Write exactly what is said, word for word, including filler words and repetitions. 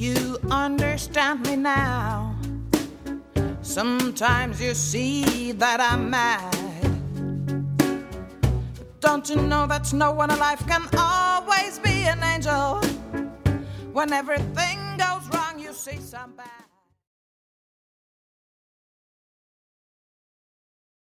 you understand me now? Sometimes you see that I'm mad. But don't you know that no one alive can always be an angel? When everything goes wrong, you see some bad.